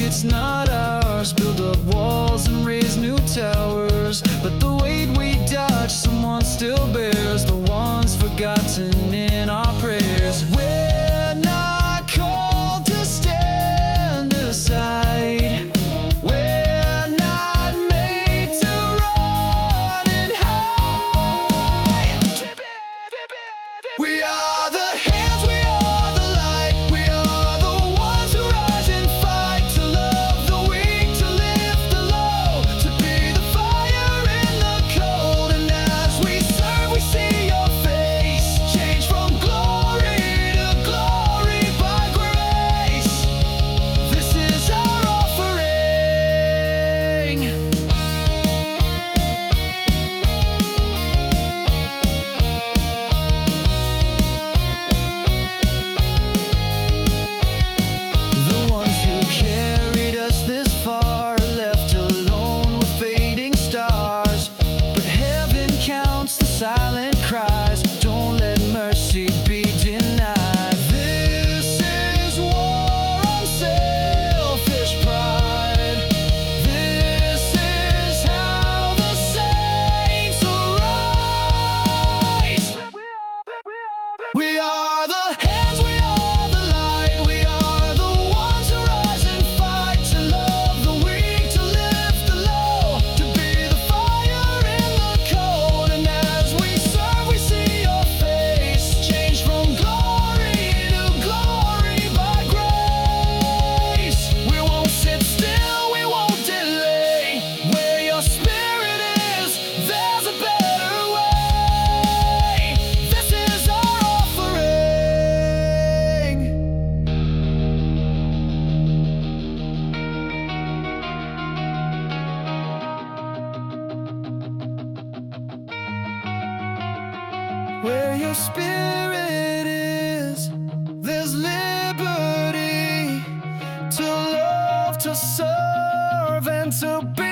it's not ours. Build up walls and raise new towers, but the weight we dodge, someone still bears. The ones forgotten in our prayers. We're not called to stand aside. We're not made to run and hide. We are the hands, we are the light. We are the ones who rise and fight. To love the weak, to lift the low, to be the fire in the cold. And as we serve, we see your face change from glory to glory by grace. This is our offering. The ones who carried us this far are left alone with fading stars. But heaven counts the silent cries. Don't let mercy be denied. This is war on selfish pride. This is how the saints arise. We are the hands, we are the light. We are the ones who rise and fight. To love the weak, to lift the low, to be the fire in the cold. And as we serve, we see your face change from glory to glory by grace. We won't sit still, we won't delay. Where your spirit is, there's a better way. This is our offering. Where your spirit is, there's liberty to love, to serve, and to be